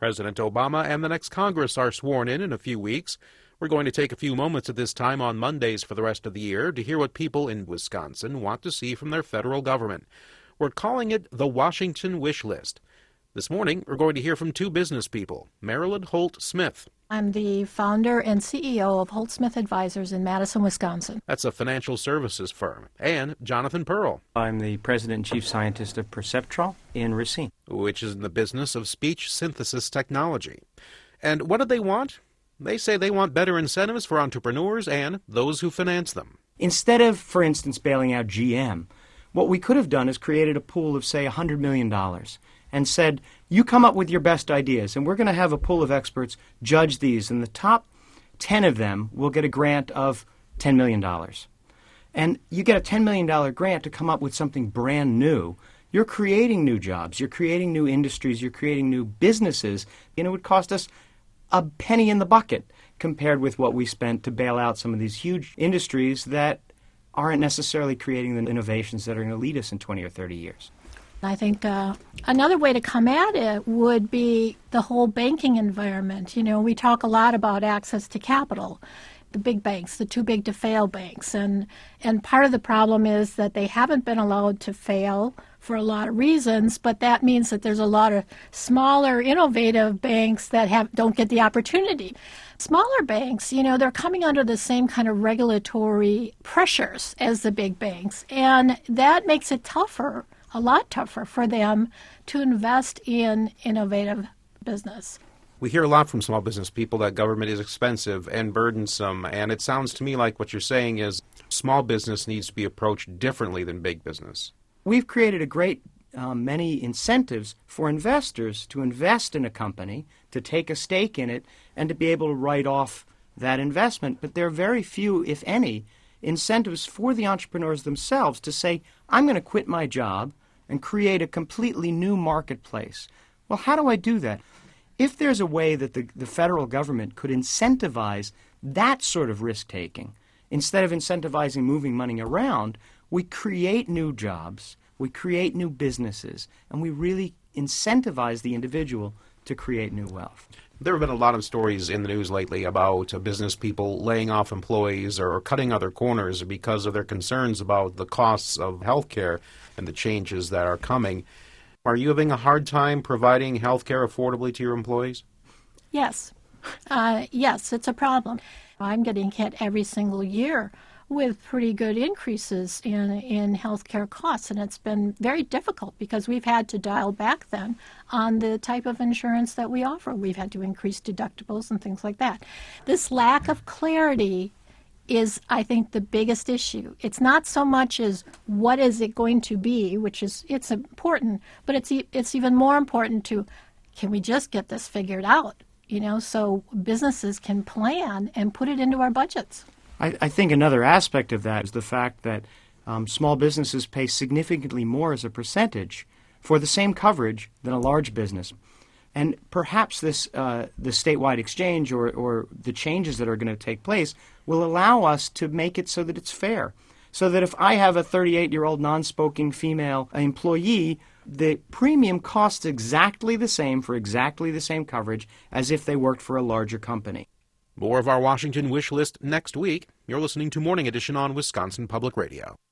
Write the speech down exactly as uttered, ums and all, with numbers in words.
President Obama and the next Congress are sworn in in a few weeks. We're going to take a few moments at this time on Mondays for the rest of the year to hear what people in Wisconsin want to see from their federal government. We're calling it the Washington Wish List. This morning, we're going to hear from two business people, Marilyn Holt Smith. I'm the founder and C E O of Holt Smith Advisors in Madison, Wisconsin. That's a financial services firm. And Jonathan Pearl. I'm the president and chief scientist of Perceptrol in Racine, which is in the business of speech synthesis technology. And what do they want? They say they want better incentives for entrepreneurs and those who finance them. Instead of, for instance, bailing out G M, what we could have done is created a pool of, say, one hundred million dollars and said, you come up with your best ideas, and we're going to have a pool of experts judge these, and the top ten of them will get a grant of ten million dollars. And you get a ten million dollars grant to come up with something brand new. You're creating new jobs, you're creating new industries, you're creating new businesses, and it would cost us a penny in the bucket compared with what we spent to bail out some of these huge industries that aren't necessarily creating the innovations that are going to lead us in twenty or thirty years. I think uh, another way to come at it would be the whole banking environment. You know, we talk a lot about access to capital, the big banks, the too big to fail banks. And, and part of the problem is that they haven't been allowed to fail for a lot of reasons, but that means that there's a lot of smaller, innovative banks that have don't get the opportunity. Smaller banks, you know, they're coming under the same kind of regulatory pressures as the big banks, and that makes it tougher, a lot tougher for them to invest in innovative business. We hear a lot from small business people that government is expensive and burdensome, and it sounds to me like what you're saying is small business needs to be approached differently than big business. We've created a great um, many incentives for investors to invest in a company, to take a stake in it, and to be able to write off that investment. But there are very few, if any, incentives for the entrepreneurs themselves to say, I'm going to quit my job and create a completely new marketplace. Well, how do I do that? If there's a way that the, the federal government could incentivize that sort of risk-taking, instead of incentivizing moving money around, we create new jobs, we create new businesses, and we really incentivize the individual to create new wealth. There have been a lot of stories in the news lately about uh, business people laying off employees or cutting other corners because of their concerns about the costs of health care and the changes that are coming. Are you having a hard time providing health care affordably to your employees? Yes. Uh, yes, it's a problem. I'm getting hit every single year with pretty good increases in, in healthcare costs, and it's been very difficult because we've had to dial back then on the type of insurance that we offer. We've had to increase deductibles and things like that. This lack of clarity is, I think, the biggest issue. It's not so much as what is it going to be, which is it's important, but it's it's even more important to, can we just get this figured out, you know, so businesses can plan and put it into our budgets. I, I think another aspect of that is the fact that um, small businesses pay significantly more as a percentage for the same coverage than a large business. And perhaps this uh, the statewide exchange or, or the changes that are going to take place will allow us to make it so that it's fair. So that if I have a thirty-eight-year-old non-smoking female employee, the premium costs exactly the same for exactly the same coverage as if they worked for a larger company. More of our Washington Wish List next week. You're listening to Morning Edition on Wisconsin Public Radio.